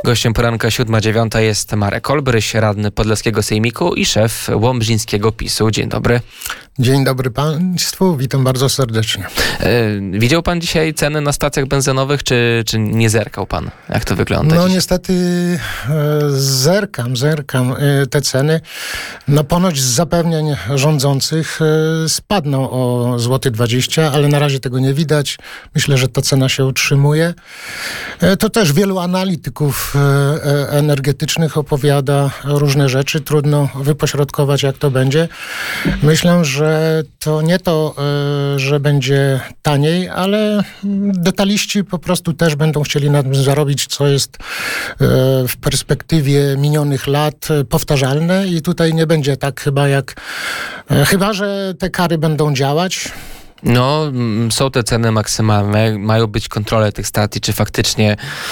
Gościem poranka 7:09 jest Marek Olbryś, radny Podlaskiego Sejmiku i szef łomżyńskiego PiS-u. Dzień dobry. Dzień dobry Państwu, witam bardzo serdecznie. Widział Pan dzisiaj ceny na stacjach benzynowych, czy nie zerkał Pan? Jak to wygląda No dziś? niestety zerkam te ceny. No ponoć z zapewnień rządzących spadną o złoty 20, ale na razie tego nie widać. Myślę, że ta cena się utrzymuje. To też wielu analityków energetycznych opowiada różne rzeczy. Trudno wypośrodkować, jak to będzie. Myślę, że to nie to, że będzie taniej, ale detaliści po prostu też będą chcieli na tym zarobić, co jest w perspektywie minionych lat powtarzalne i tutaj nie będzie tak chyba, że te kary będą działać. No, są te ceny maksymalne, mają być kontrole tych stacji, czy faktycznie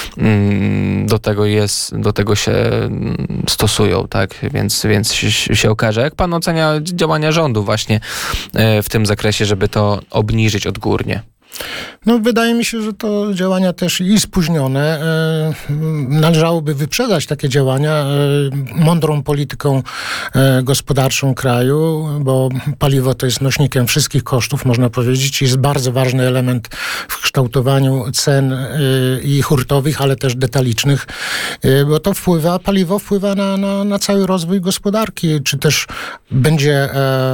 do tego się stosują, tak? Więc się okaże. Jak pan ocenia działania rządu właśnie w tym zakresie, żeby to obniżyć odgórnie? No, wydaje mi się, że to działania też i spóźnione. Należałoby wyprzedzać takie działania mądrą polityką gospodarczą kraju, bo paliwo to jest nośnikiem wszystkich kosztów, można powiedzieć. Jest bardzo ważny element w kształtowaniu cen i hurtowych, ale też detalicznych, bo to paliwo wpływa na cały rozwój gospodarki. Czy też będzie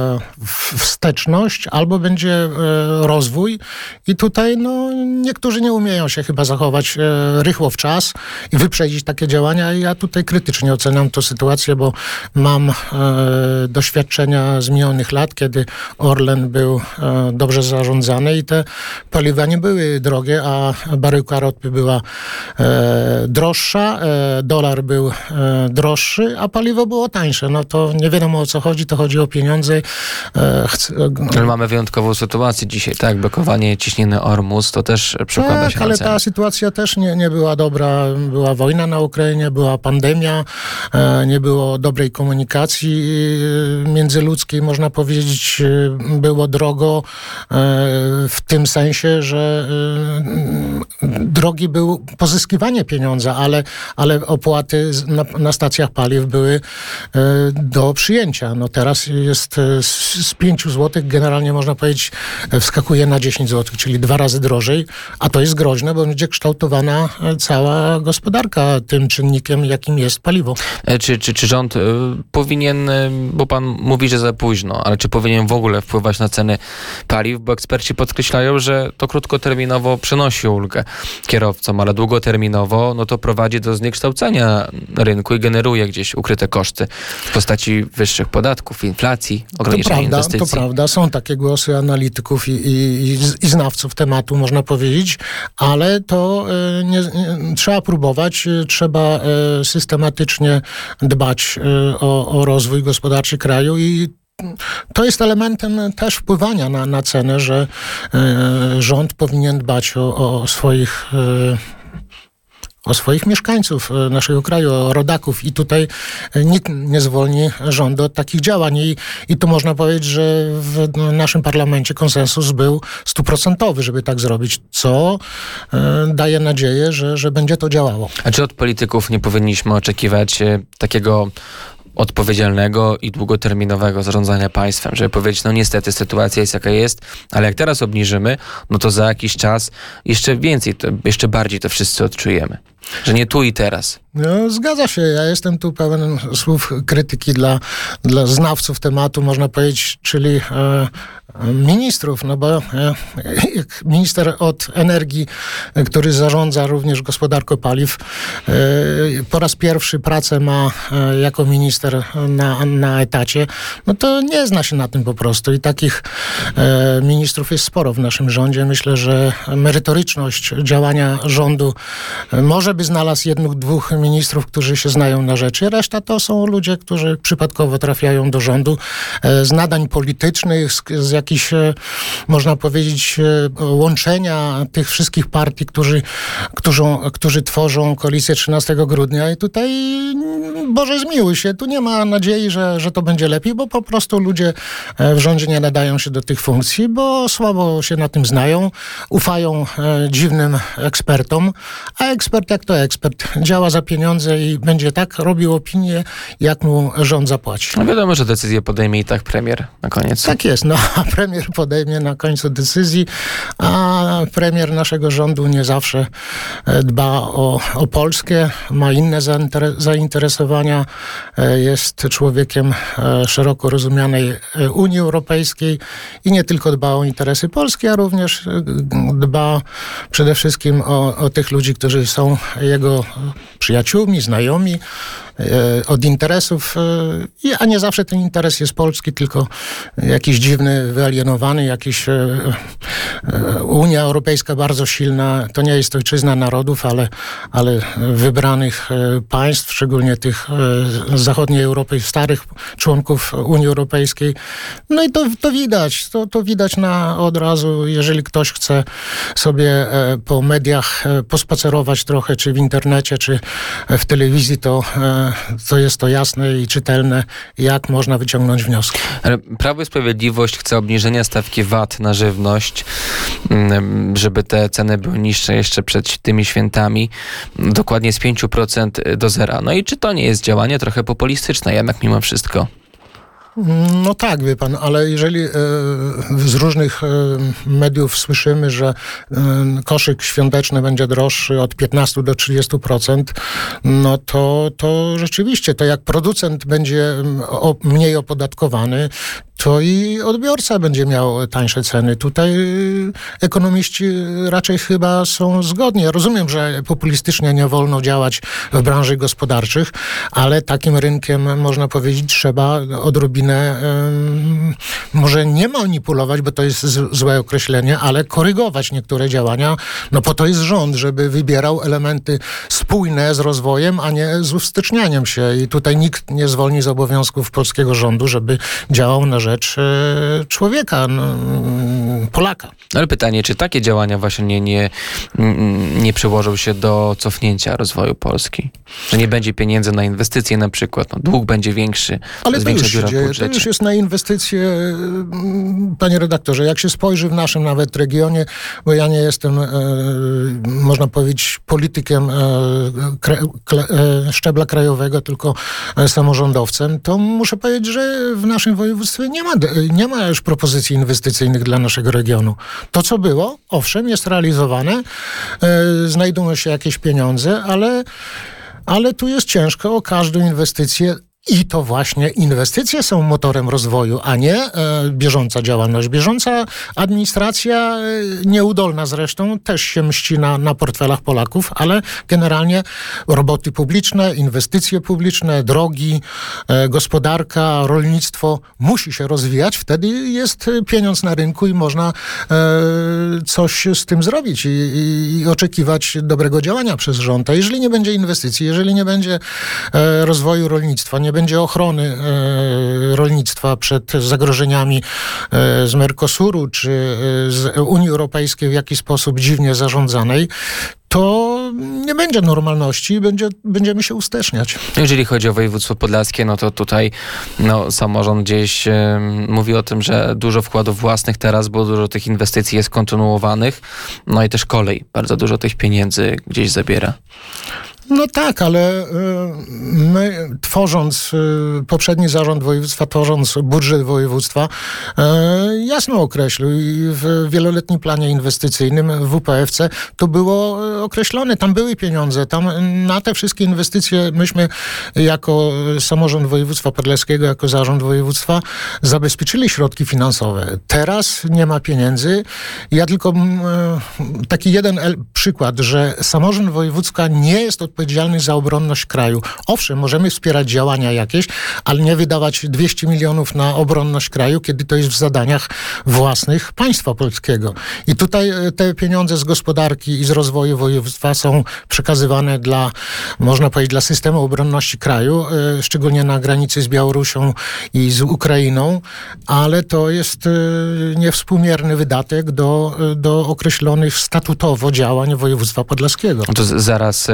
wsteczność, albo będzie rozwój. I tutaj niektórzy nie umieją się chyba zachować rychło w czas i wyprzedzić takie działania. Ja tutaj krytycznie oceniam tę sytuację, bo mam doświadczenia z minionych lat, kiedy Orlen był dobrze zarządzany i te paliwa nie były drogie, a baryłka ropy była droższa, dolar był droższy, a paliwo było tańsze. No to nie wiadomo, o co chodzi, to chodzi o pieniądze. Ale mamy wyjątkową sytuację dzisiaj, tak? Blokowanie ciśniny Ormus, to też przekłada się na ale cenę. ta sytuacja też nie była dobra. Była wojna na Ukrainie, była pandemia, nie było dobrej komunikacji międzyludzkiej, można powiedzieć. Było drogo w tym sensie, że drogi był pozyskiwanie pieniądza, ale opłaty na stacjach paliw były do przyjęcia. No teraz jest z 5 zł, generalnie można powiedzieć, wskakuje na 10 zł, czyli 2 razy drożej, a to jest groźne, bo będzie kształtowana cała gospodarka tym czynnikiem, jakim jest paliwo. Czy rząd powinien, bo pan mówi, że za późno, ale czy powinien w ogóle wpływać na ceny paliw, bo eksperci podkreślają, że to krótkoterminowo przynosi ulgę kierowcom, ale długoterminowo to prowadzi do zniekształcenia rynku i generuje gdzieś ukryte koszty w postaci wyższych podatków, inflacji, ograniczenia inwestycji. To prawda, są takie głosy analityków i znawców tematu, można powiedzieć, ale to trzeba próbować, trzeba systematycznie dbać o rozwój gospodarczy kraju i to jest elementem też wpływania na cenę, że rząd powinien dbać o swoich mieszkańców naszego kraju, o rodaków i tutaj nikt nie zwolni rządu od takich działań i tu można powiedzieć, że w naszym parlamencie konsensus był 100%, żeby tak zrobić, co daje nadzieję, że będzie to działało. A czy od polityków nie powinniśmy oczekiwać takiego odpowiedzialnego i długoterminowego zarządzania państwem, żeby powiedzieć, niestety sytuacja jest jaka jest, ale jak teraz obniżymy, to za jakiś czas jeszcze więcej, jeszcze bardziej to wszyscy odczujemy. Że nie tu i teraz. No, zgadza się. Ja jestem tu pełen słów krytyki dla znawców tematu, można powiedzieć, czyli ministrów, bo minister od energii, który zarządza również gospodarką paliw, po raz pierwszy pracę ma jako minister na etacie, to nie zna się na tym po prostu i takich ministrów jest sporo w naszym rządzie. Myślę, że merytoryczność działania rządu może by znalazł 1-2 ministrów, którzy się znają na rzeczy. Reszta to są ludzie, którzy przypadkowo trafiają do rządu z nadań politycznych, z jakichś, można powiedzieć, łączenia tych wszystkich partii, którzy tworzą koalicję 13 grudnia i tutaj Boże zmiłuj się, tu nie ma nadziei, że to będzie lepiej, bo po prostu ludzie w rządzie nie nadają się do tych funkcji, bo słabo się na tym znają, ufają dziwnym ekspertom, a ekspert jak jak to ekspert. Działa za pieniądze i będzie tak robił opinię, jak mu rząd zapłaci. No wiadomo, że decyzję podejmie i tak premier na koniec. Tak jest, no a premier podejmie na końcu decyzji, a premier naszego rządu nie zawsze dba o Polskę, ma inne zainteresowania, jest człowiekiem szeroko rozumianej Unii Europejskiej i nie tylko dba o interesy Polski, a również dba przede wszystkim o tych ludzi, którzy są jego przyjaciółmi, znajomi, od interesów, a nie zawsze ten interes jest polski, tylko jakiś dziwny, wyalienowany, jakiś Unia Europejska bardzo silna, to nie jest ojczyzna narodów, ale wybranych państw, szczególnie tych z zachodniej Europy, starych członków Unii Europejskiej. No i to widać, to widać od razu, jeżeli ktoś chce sobie po mediach pospacerować trochę, czy w internecie, czy w telewizji, to jest to jasne i czytelne, jak można wyciągnąć wnioski. Ale Prawo i Sprawiedliwość chce obniżenia stawki VAT na żywność, żeby te ceny były niższe jeszcze przed tymi świętami, dokładnie z 5% do 0. No i czy to nie jest działanie trochę populistyczne jednak mimo wszystko? No tak, wie pan, ale jeżeli z różnych mediów słyszymy, że koszyk świąteczny będzie droższy od 15 do 30%, no to rzeczywiście, to jak producent będzie mniej opodatkowany, to i odbiorca będzie miał tańsze ceny. Tutaj ekonomiści raczej chyba są zgodni. Ja rozumiem, że populistycznie nie wolno działać w branży gospodarczych, ale takim rynkiem, można powiedzieć, trzeba odrobinę, może nie manipulować, bo to jest złe określenie, ale korygować niektóre działania. No po to jest rząd, żeby wybierał elementy spójne z rozwojem, a nie z uwstecznianiem się. I tutaj nikt nie zwolni z obowiązków polskiego rządu, żeby działał na rzecz człowieka, Polaka. Ale pytanie, czy takie działania właśnie nie przyłożą się do cofnięcia rozwoju Polski? Że nie będzie pieniędzy na inwestycje na przykład, dług będzie większy, ale to większa dziura w dzieje. budżecie. To już jest na inwestycje, panie redaktorze, jak się spojrzy w naszym nawet regionie, bo ja nie jestem, można powiedzieć, politykiem szczebla krajowego, tylko samorządowcem, to muszę powiedzieć, że w naszym województwie nie ma już propozycji inwestycyjnych dla naszego regionu. To, co było, owszem, jest realizowane, znajdują się jakieś pieniądze, ale tu jest ciężko o każdą inwestycję. I to właśnie inwestycje są motorem rozwoju, a nie bieżąca działalność. Bieżąca administracja, nieudolna zresztą, też się mści na portfelach Polaków, ale generalnie roboty publiczne, inwestycje publiczne, drogi, gospodarka, rolnictwo musi się rozwijać. Wtedy jest pieniądz na rynku i można coś z tym zrobić i oczekiwać dobrego działania przez rząd. A jeżeli nie będzie inwestycji, jeżeli nie będzie rozwoju rolnictwa, nie będzie ochrony rolnictwa przed zagrożeniami z Mercosuru czy z Unii Europejskiej w jakiś sposób dziwnie zarządzanej, to nie będzie normalności i będziemy się usteczniać. Jeżeli chodzi o województwo podlaskie, no to tutaj samorząd gdzieś mówi o tym, że dużo wkładów własnych teraz, bo dużo tych inwestycji jest kontynuowanych. No i też kolej bardzo dużo tych pieniędzy gdzieś zabiera. No tak, ale my tworząc, poprzedni zarząd województwa, tworząc budżet województwa, jasno określił i w wieloletnim planie inwestycyjnym w WPFC to było określone, tam były pieniądze, tam na te wszystkie inwestycje myśmy jako samorząd województwa podlaskiego, jako zarząd województwa zabezpieczyli środki finansowe. Teraz nie ma pieniędzy. Ja tylko taki jeden przykład, że samorząd województwa nie jest odpowiedzialny za obronność kraju. Owszem, możemy wspierać działania jakieś, ale nie wydawać 200 milionów na obronność kraju, kiedy to jest w zadaniach własnych państwa polskiego. I tutaj te pieniądze z gospodarki i z rozwoju województwa są przekazywane można powiedzieć, dla systemu obronności kraju, szczególnie na granicy z Białorusią i z Ukrainą, ale to jest niewspółmierny wydatek do określonych statutowo działań województwa podlaskiego. To zaraz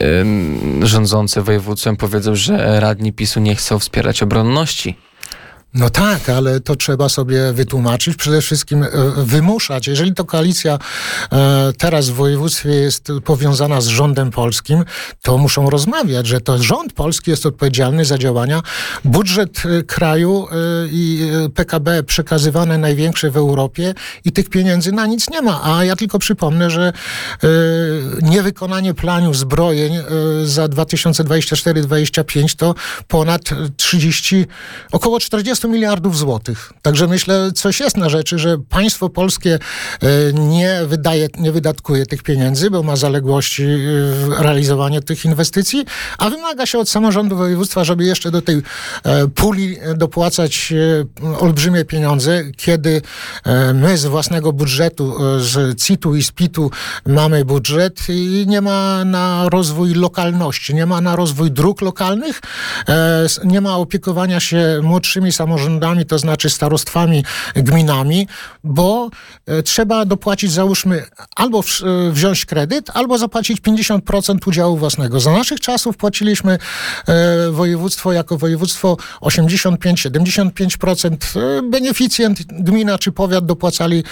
rządzący województwem powiedzą, że radni PiS-u nie chcą wspierać obronności. No tak, ale to trzeba sobie wytłumaczyć, przede wszystkim wymuszać. Jeżeli to koalicja teraz w województwie jest powiązana z rządem polskim, to muszą rozmawiać, że to rząd polski jest odpowiedzialny za działania. Budżet kraju i PKB przekazywane największe w Europie i tych pieniędzy na nic nie ma. A ja tylko przypomnę, że niewykonanie planu zbrojeń za 2024-2025 to ponad około 40 miliardów złotych. Także myślę, coś jest na rzeczy, że państwo polskie nie wydatkuje tych pieniędzy, bo ma zaległości w realizowaniu tych inwestycji, a wymaga się od samorządu województwa, żeby jeszcze do tej puli dopłacać olbrzymie pieniądze, kiedy my z własnego budżetu, z CIT-u i z PIT-u mamy budżet i nie ma na rozwój lokalności, nie ma na rozwój dróg lokalnych, nie ma opiekowania się młodszymi samorządami, to znaczy starostwami, gminami, bo trzeba dopłacić, załóżmy, albo wziąć kredyt, albo zapłacić 50% udziału własnego. Za naszych czasów płaciliśmy województwo jako województwo 85-75%. Beneficjent, gmina czy powiat dopłacali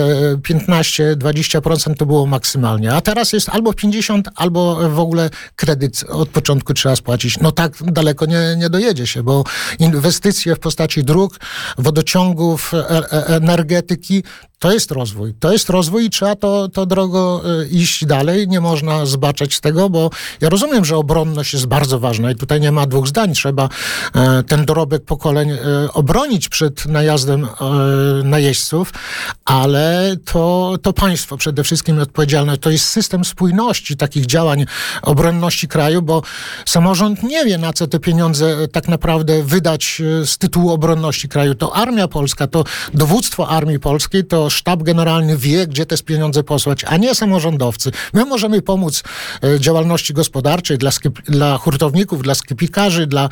15-20%, to było maksymalnie. A teraz jest albo 50, albo w ogóle kredyt od początku trzeba spłacić. No tak daleko nie dojedzie się, bo inwestycje w postaci dróg, wodociągów, energetyki, to jest rozwój. To jest rozwój i trzeba to drogo iść dalej. Nie można zbaczać z tego, bo ja rozumiem, że obronność jest bardzo ważna i tutaj nie ma dwóch zdań. Trzeba ten dorobek pokoleń obronić przed najazdem najeźdźców, ale to państwo przede wszystkim odpowiedzialne. To jest system spójności takich działań obronności kraju, bo samorząd nie wie, na co te pieniądze tak naprawdę wydać z tytułu obronności kraju. To armia polska, to dowództwo armii polskiej, to sztab generalny wie, gdzie te pieniądze posłać, a nie samorządowcy. My możemy pomóc działalności gospodarczej dla hurtowników, dla sklepikarzy, dla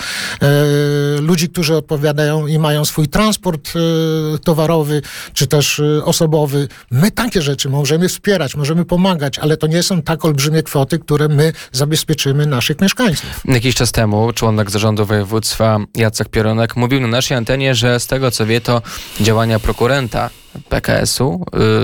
ludzi, którzy odpowiadają i mają swój transport towarowy, czy też osobowy. My takie rzeczy możemy wspierać, możemy pomagać, ale to nie są tak olbrzymie kwoty, które my zabezpieczymy naszych mieszkańców. Jakiś czas temu członek zarządu województwa Jacek Pieronek mówił na naszej antenie, że z tego co wie, to działania prokurenta PKS-u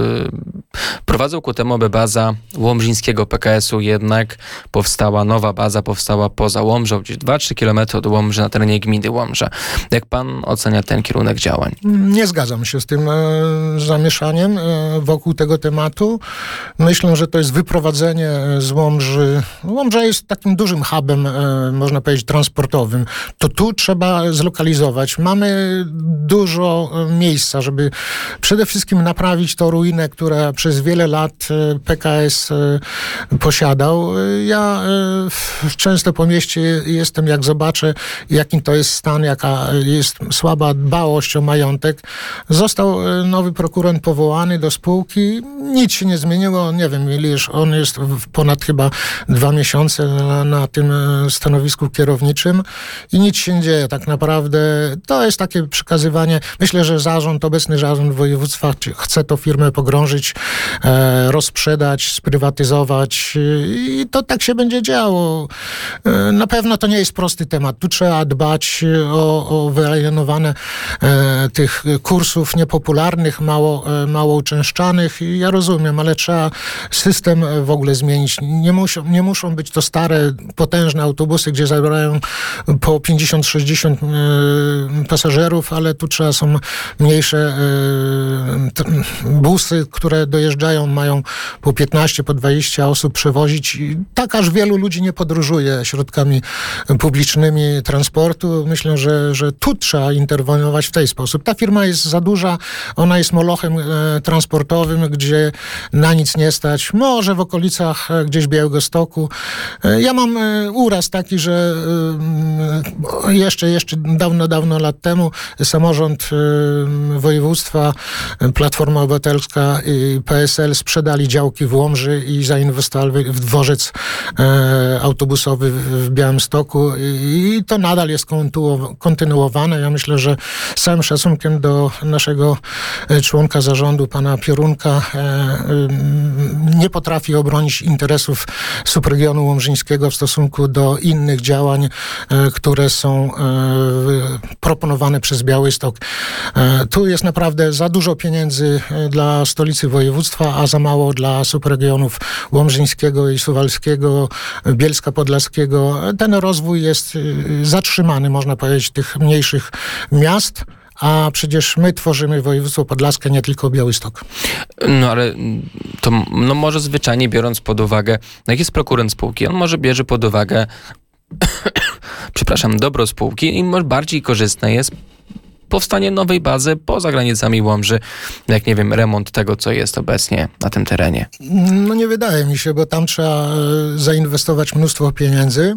prowadzą ku temu, aby baza łomżyńskiego PKS-u jednak nowa baza powstała poza Łomżą, gdzieś 2-3 km od Łomży na terenie gminy Łomża. Jak pan ocenia ten kierunek działań? Nie zgadzam się z tym zamieszaniem wokół tego tematu. Myślę, że to jest wyprowadzenie z Łomży. Łomża jest takim dużym hubem, można powiedzieć, transportowym. To tu trzeba zlokalizować. Mamy dużo miejsca, żeby przede wszystkim naprawić tą ruinę, która przez wiele lat PKS posiadał. Ja często po mieście jestem, jak zobaczę, jaki to jest stan, jaka jest słaba dbałość o majątek. Został nowy prokurent powołany do spółki. Nic się nie zmieniło. Nie wiem, ileż on jest ponad chyba 2 miesiące na tym stanowisku kierowniczym i nic się nie dzieje. Tak naprawdę to jest takie przekazywanie. Myślę, że obecny zarząd województwa chce tą firmę pogrążyć, rozprzedać, sprywatyzować i to tak się będzie działo. Na pewno to nie jest prosty temat. Tu trzeba dbać o wyeliminowanie tych kursów niepopularnych, mało uczęszczanych. Ja rozumiem, ale trzeba system w ogóle zmienić. Nie muszą być to stare, potężne autobusy, gdzie zabierają po 50-60 pasażerów, ale tu są mniejsze busy, które dojeżdżają, mają po 15, po 20 osób przewozić. I tak aż wielu ludzi nie podróżuje środkami publicznymi transportu. Myślę, że tu trzeba interweniować w ten sposób. Ta firma jest za duża, ona jest molochem transportowym, gdzie na nic nie stać. Może w okolicach gdzieś Białegostoku. Ja mam uraz taki, że jeszcze dawno lat temu samorząd województwa Platforma Obywatelska i PSL sprzedali działki w Łomży i zainwestowali w dworzec autobusowy w Białymstoku i to nadal jest kontynuowane. Ja myślę, że z całym szacunkiem do naszego członka zarządu, pana Piorunka, nie potrafi obronić interesów subregionu łomżyńskiego w stosunku do innych działań, które są proponowane przez Białystok. Tu jest naprawdę za dużo pieniędzy dla stolicy województwa, a za mało dla subregionów łomżyńskiego i suwalskiego, Bielska Podlaskiego. Ten rozwój jest zatrzymany, można powiedzieć, tych mniejszych miast, a przecież my tworzymy województwo podlaskie, nie tylko Białystok. No ale to może zwyczajnie biorąc pod uwagę, jak jest prokurent spółki, on może bierze pod uwagę dobro spółki i może bardziej korzystne jest powstanie nowej bazy poza granicami Łomży, jak nie wiem, remont tego, co jest obecnie na tym terenie. No nie wydaje mi się, bo tam trzeba zainwestować mnóstwo pieniędzy,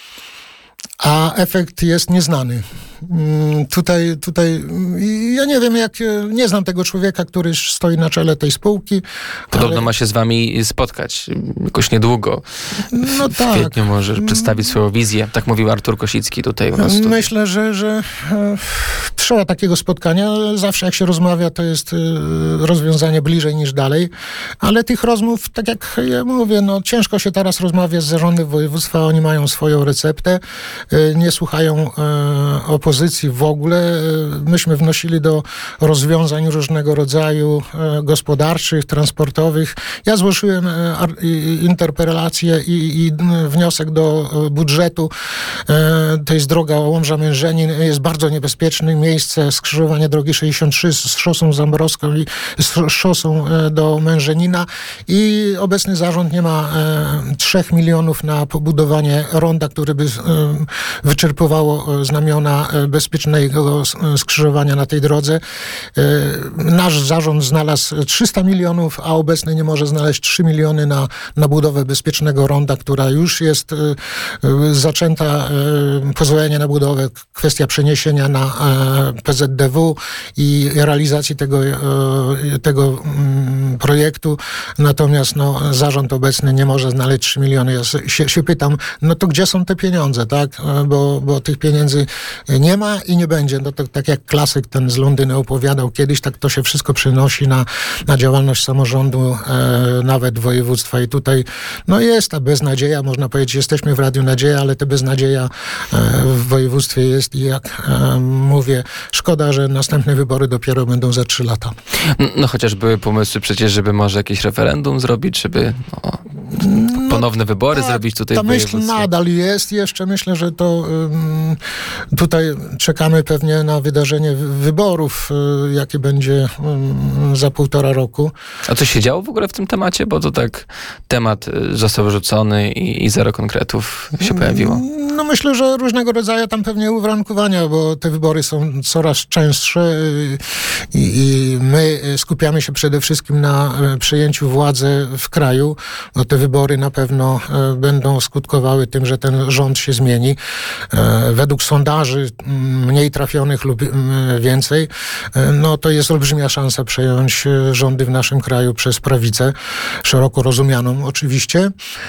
a efekt jest nieznany. Tutaj ja nie wiem, nie znam tego człowieka, który stoi na czele tej spółki. Podobno ma się z wami spotkać jakoś niedługo. No w kwietniu może przedstawić swoją wizję. Tak mówił Artur Kosicki tutaj u nas. Myślę, że trzeba takiego spotkania. Zawsze jak się rozmawia, to jest rozwiązanie bliżej niż dalej. Ale tych rozmów, tak jak ja mówię, ciężko się teraz rozmawia z zarządem województwa. Oni mają swoją receptę. Nie słuchają opozycji w ogóle. Myśmy wnosili do rozwiązań różnego rodzaju gospodarczych, transportowych. Ja złożyłem interpelację i wniosek do budżetu. To jest droga Łomża-Mężenin. Jest bardzo niebezpieczne miejsce, skrzyżowanie drogi 63 z szosą zambrowską i z szosą do Mężenina i obecny zarząd nie ma 3 milionów na pobudowanie ronda, które by wyczerpywało znamiona bezpiecznego skrzyżowania na tej drodze. Nasz zarząd znalazł 300 milionów, a obecny nie może znaleźć 3 miliony na budowę bezpiecznego ronda, która już jest zaczęta, pozwolenie na budowę, kwestia przeniesienia na PZDW i realizacji tego projektu. Natomiast zarząd obecny nie może znaleźć 3 miliony. Ja się pytam, to gdzie są te pieniądze, tak? Bo tych pieniędzy nie ma i nie będzie. To tak jak klasyk ten z Londynu opowiadał kiedyś, tak to się wszystko przenosi na działalność samorządu, nawet województwa. I tutaj jest ta beznadzieja, można powiedzieć, jesteśmy w Radiu Nadzieja, ale ta beznadzieja w województwie jest i jak mówię, szkoda, że następne wybory dopiero będą za 3 lata. Chociaż były pomysły przecież, żeby może jakieś referendum zrobić, żeby ponowne wybory zrobić tutaj w województwie. Ta myśl nadal jest. Jeszcze myślę, że to tutaj czekamy pewnie na wydarzenie wyborów, jakie będzie za 1,5 roku. A coś się działo w ogóle w tym temacie? Bo to tak temat został rzucony i zero konkretów się pojawiło. Myślę, że różnego rodzaju tam pewnie uwarunkowania, bo te wybory są coraz częstsze i my skupiamy się przede wszystkim na przejęciu władzy w kraju. Te wybory na pewno będą skutkowały tym, że ten rząd się zmieni. Według sondaży mniej trafionych lub więcej, to jest olbrzymia szansa przejąć rządy w naszym kraju przez prawicę, szeroko rozumianą oczywiście,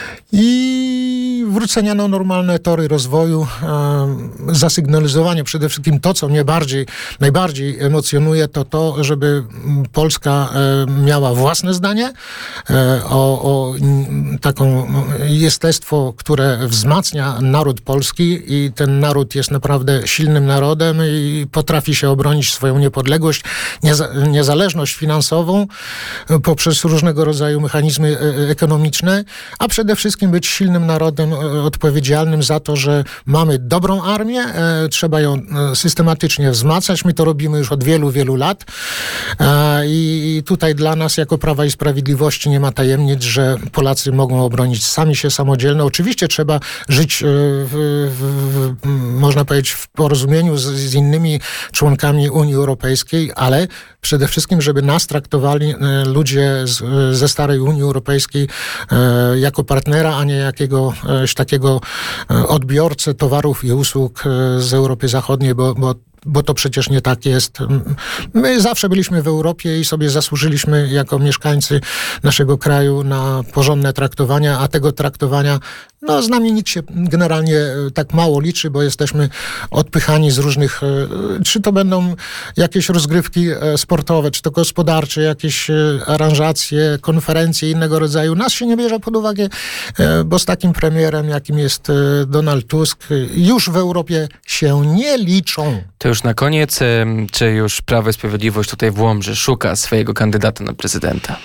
i wrócenia na normalne tory rozwoju, zasygnalizowanie przede wszystkim to, co mnie najbardziej emocjonuje, to, żeby Polska miała własne zdanie o taką jestestwo, które wzmacnia naród polski i ten naród jest naprawdę silnym narodem i potrafi się obronić swoją niepodległość, niezależność finansową poprzez różnego rodzaju mechanizmy ekonomiczne, a przede wszystkim być silnym narodem odpowiedzialnym za to, że mamy dobrą armię, trzeba ją systematycznie wzmacniać. My to robimy już od wielu, wielu lat i tutaj dla nas jako Prawa i Sprawiedliwości nie ma tajemnic, że Polacy mogą obronić sami się samodzielnie. Oczywiście trzeba żyć można powiedzieć w porozumieniu z innymi członkami Unii Europejskiej, ale przede wszystkim, żeby nas traktowali ludzie ze starej Unii Europejskiej jako partnera, a nie jakiegoś takiego odbiorcę towarów i usług z Europy Zachodniej, bo bo to przecież nie tak jest. My zawsze byliśmy w Europie i sobie zasłużyliśmy jako mieszkańcy naszego kraju na porządne traktowania, a tego traktowania z nami nikt się generalnie tak mało liczy, bo jesteśmy odpychani z różnych, czy to będą jakieś rozgrywki sportowe, czy to gospodarcze, jakieś aranżacje, konferencje innego rodzaju. Nas się nie bierze pod uwagę, bo z takim premierem, jakim jest Donald Tusk, już w Europie się nie liczą. To już na koniec, czy już Prawo i Sprawiedliwość tutaj w Łomży szuka swojego kandydata na prezydenta?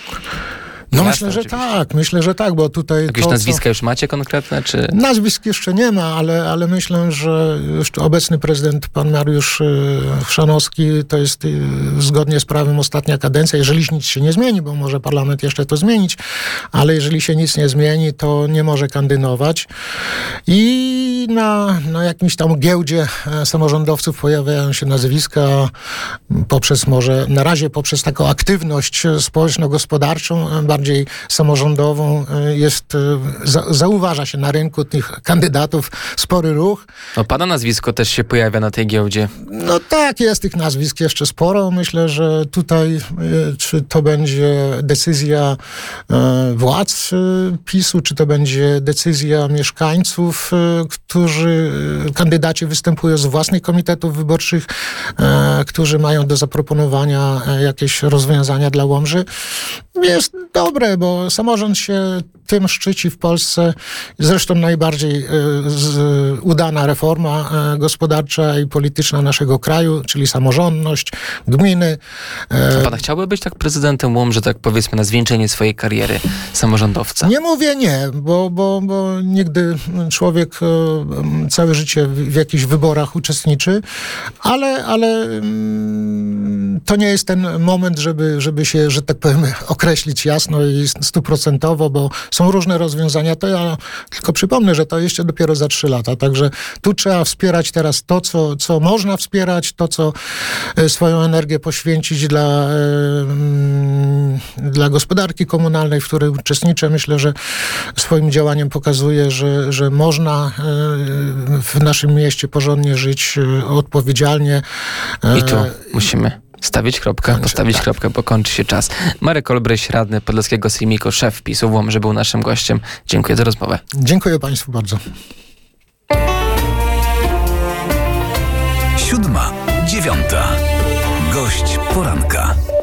Myślę, że tak, bo tutaj... Jakieś nazwiska już macie konkretne, czy... Nazwisk jeszcze nie ma, ale myślę, że jeszcze obecny prezydent, pan Mariusz Chrzanowski, to jest zgodnie z prawem ostatnia kadencja, jeżeli nic się nie zmieni, bo może parlament jeszcze to zmienić, ale jeżeli się nic nie zmieni, to nie może kandydować. I na jakimś tam giełdzie samorządowców pojawiają się nazwiska na razie poprzez taką aktywność społeczno-gospodarczą, bardziej samorządową, zauważa się na rynku tych kandydatów spory ruch. Pana nazwisko też się pojawia na tej giełdzie. Tak, jest tych nazwisk jeszcze sporo. Myślę, że tutaj czy to będzie decyzja władz PiS-u, czy to będzie decyzja mieszkańców, kandydaci występują z własnych komitetów wyborczych, którzy mają do zaproponowania jakieś rozwiązania dla Łomży. Jest dobre, bo samorząd się tym szczyci w Polsce. Zresztą najbardziej udana reforma gospodarcza i polityczna naszego kraju, czyli samorządność, gminy. A pan chciałby być tak prezydentem Łomży, tak powiedzmy na zwieńczenie swojej kariery samorządowca? Nie mówię nie, bo nigdy człowiek całe życie w jakichś wyborach uczestniczy, ale to nie jest ten moment, żeby się, że tak powiem, określić jasno i 100%, bo są różne rozwiązania. To ja tylko przypomnę, że to jeszcze dopiero za 3 lata. Także tu trzeba wspierać teraz to, co można wspierać, to, co swoją energię poświęcić dla gospodarki komunalnej, w której uczestniczę. Myślę, że swoim działaniem pokazuje, że można w naszym mieście porządnie żyć, odpowiedzialnie. I tu musimy postawić kropkę, bo kończy się czas. Marek Olbryś, radny Podlaskiego Sejmiku, szef PiS-u w Łomży, był naszym gościem. Dziękuję za rozmowę. Dziękuję państwu bardzo. 7:09. Gość poranka.